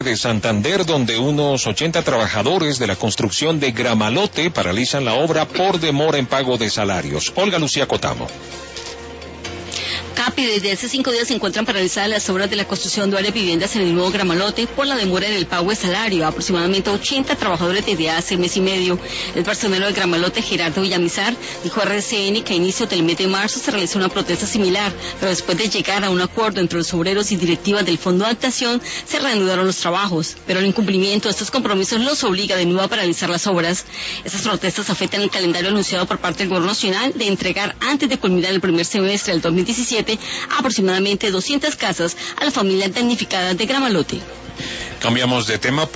de Santander, donde unos 80 trabajadores de la construcción de Gramalote paralizan la obra por demora en pago de salarios. Olga Lucía Cotamo. CAPI, desde hace 5 días se encuentran paralizadas las obras de la construcción de varias viviendas en el nuevo Gramalote por la demora en el pago de salario. Aproximadamente 80 trabajadores desde hace mes y medio. El personero del Gramalote, Gerardo Villamizar, dijo a RCN que a inicio del mes de marzo se realizó una protesta similar, pero después de llegar a un acuerdo entre los obreros y directivas del Fondo de Adaptación, se reanudaron los trabajos. Pero el incumplimiento de estos compromisos los obliga de nuevo a paralizar las obras. Estas protestas afectan el calendario anunciado por parte del Gobierno Nacional de entregar, antes de culminar el primer semestre del 2017, aproximadamente 200 casas a las familias damnificadas de Gramalote. Cambiamos de tema.